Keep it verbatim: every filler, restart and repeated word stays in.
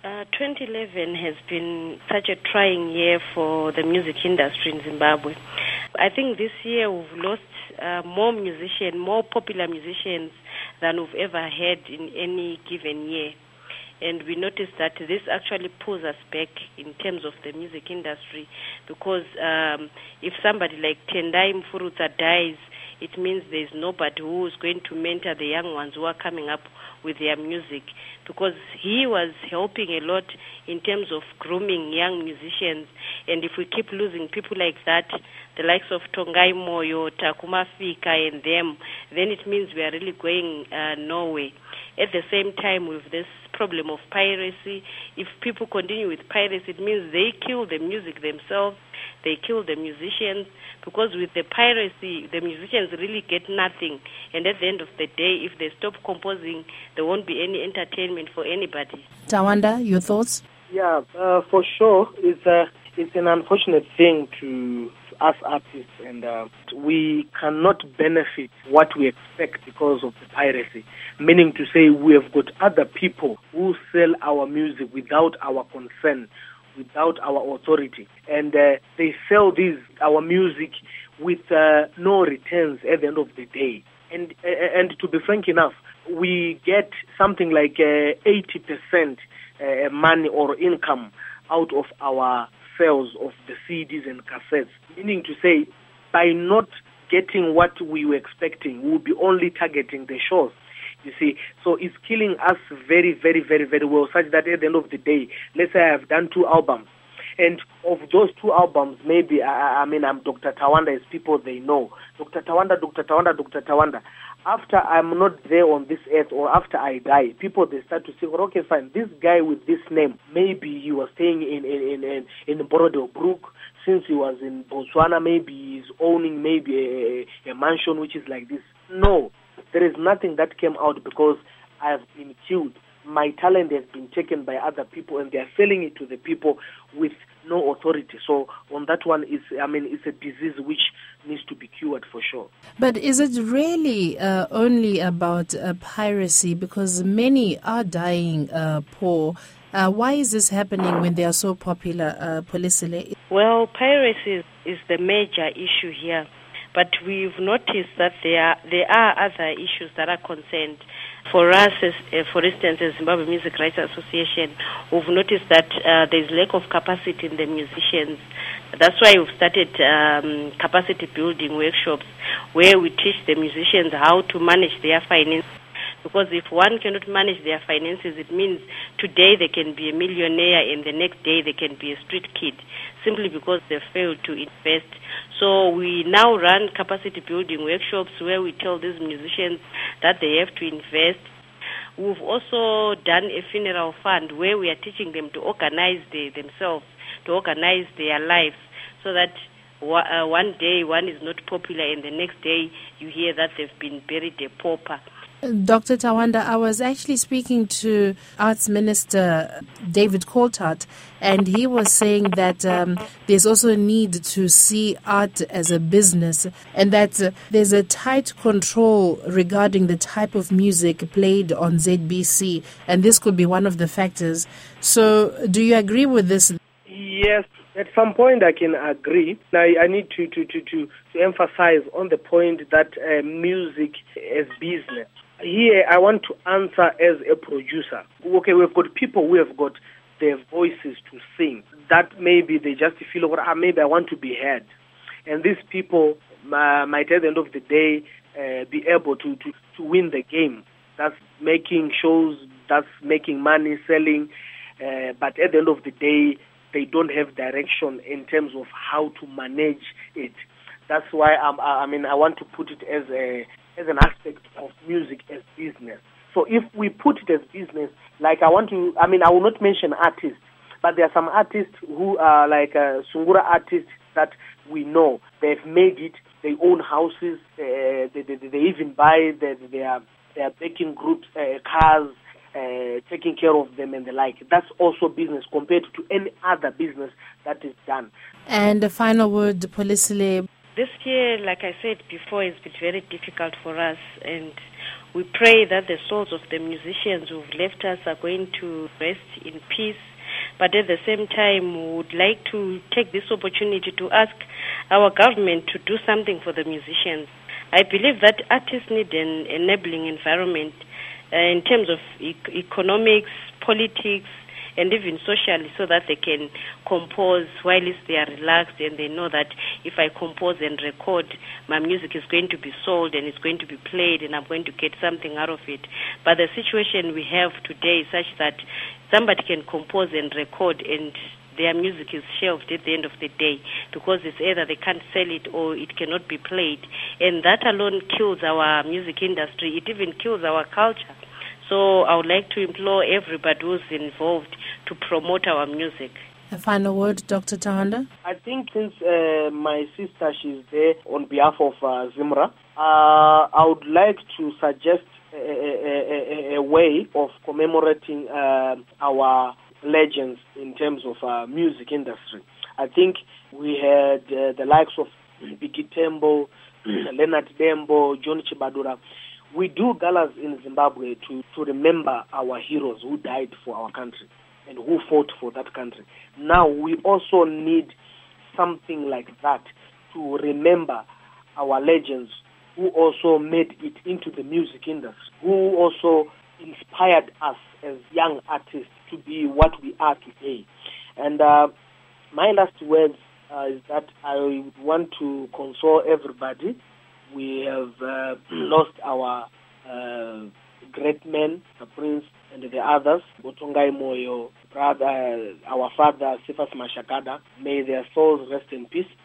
Uh, twenty eleven has been such a trying year for the music industry in Zimbabwe. I think this year we've lost uh, more musicians, more popular musicians than we've ever had in any given year. And we noticed that this actually pulls us back in terms of the music industry, because um, if somebody like Tendai Mfurutsa dies, it means there's nobody who is going to mentor the young ones who are coming up with their music, because he was helping a lot in terms of grooming young musicians. And if we keep losing people like that, the likes of Tongai Moyo, Takuma Fika and them, then it means we are really going uh, nowhere. At the same time, with this problem of piracy, if people continue with piracy, it means they kill the music themselves, they kill the musicians, because with the piracy, the musicians really get nothing. And at the end of the day, if they stop composing, there won't be any entertainment for anybody. Tawanda, your thoughts? Yeah, uh, for sure. It's, uh, it's an unfortunate thing to us artists, and uh, we cannot benefit what we expect because of the piracy. Meaning to say, we have got other people who sell our music without our consent, without our authority, and uh, they sell these our music with uh, no returns at the end of the day. And uh, and to be frank enough, we get something like uh, eighty percent uh, money or income out of our sales of the C Ds and cassettes. Meaning to say, by not getting what we were expecting, we'll be only targeting the shows. You see, so it's killing us very, very, very, very well, such that at the end of the day, let's say I have done two albums, and of those two albums, maybe, I, I mean, I'm Doctor Tawanda, as people they know. Doctor Tawanda, Doctor Tawanda, Doctor Tawanda. After I'm not there on this earth, or after I die, people, they start to say, well, okay, fine, this guy with this name, maybe he was staying in, in, in, in, in Borodilbrook. Since he was in Botswana, maybe he's owning maybe a, a mansion which is like this. No. There is nothing that came out because I have been killed. My talent has been taken by other people, and they are selling it to the people with no authority. So on that one, it's, I mean, it's a disease which needs to be cured for sure. But is it really uh, only about uh, piracy? Because many are dying uh, poor. Uh, why is this happening when they are so popular, uh, Polisile? Well, piracy is, is the major issue here. But we've noticed that there are, there are other issues that are concerned. For us, as, uh, for instance, as Zimbabwe Music Rights Association, we've noticed that uh, there's lack of capacity in the musicians. That's why we've started um, capacity building workshops where we teach the musicians how to manage their finances. Because if one cannot manage their finances, it means today they can be a millionaire and the next day they can be a street kid, simply because they failed to invest. So we now run capacity building workshops where we tell these musicians that they have to invest. We've also done a funeral fund where we are teaching them to organize the, themselves, to organize their lives, so that uh, one day one is not popular and the next day you hear that they've been buried a pauper. Doctor Tawanda, I was actually speaking to Arts Minister David Coltart, and he was saying that um, there's also a need to see art as a business, and that uh, there's a tight control regarding the type of music played on Z B C, and this could be one of the factors. So do you agree with this? Yes, at some point I can agree. Now I need to, to, to, to, to emphasize on the point that uh, music is business. Here, I want to answer as a producer. Okay, we've got people who have got their voices to sing. That maybe they just feel, well, ah, maybe I want to be heard. And these people uh, might, at the end of the day, uh, be able to, to, to win the game. That's making shows, that's making money, selling. Uh, but at the end of the day, they don't have direction in terms of how to manage it. That's why I'm, I mean, I want to put it as a as an aspect of music as business. So if we put it as business, like I want to, I mean, I will not mention artists, but there are some artists who are like uh, Sungura artists that we know. They've made it, they own houses, uh, they, they, they even buy their, their, their backing groups, uh, cars, uh, taking care of them and the like. That's also business compared to any other business that is done. And the final word, Polisile. This year, like I said before, it's been very difficult for us, and we pray that the souls of the musicians who've left us are going to rest in peace. But at the same time, we would like to take this opportunity to ask our government to do something for the musicians. I believe that artists need an enabling environment uh, in terms of e- economics, politics, and even socially, so that they can compose while they are relaxed and they know that if I compose and record, my music is going to be sold and it's going to be played and I'm going to get something out of it. But the situation we have today is such that somebody can compose and record and their music is shelved at the end of the day because it's either they can't sell it or it cannot be played. And that alone kills our music industry. It even kills our culture. So I would like to implore everybody who's involved to promote our music. A final word, Doctor Tawanda? I think since uh, my sister, she's there on behalf of uh, Zimra, uh, I would like to suggest a, a, a, a way of commemorating uh, our legends in terms of uh, music industry. I think we had uh, the likes of Biggie Tembo, Leonard Dembo, John Chibadura. We do galas in Zimbabwe to, to remember our heroes who died for our country and who fought for that country. Now we also need something like that to remember our legends who also made it into the music industry, who also inspired us as young artists to be what we are today. And uh, my last words uh, is that I would want to console everybody. We have uh, lost our uh, great men, the Prince and the others, Botongai Moyo, brother, our father, Cephas Mashakada. May their souls rest in peace.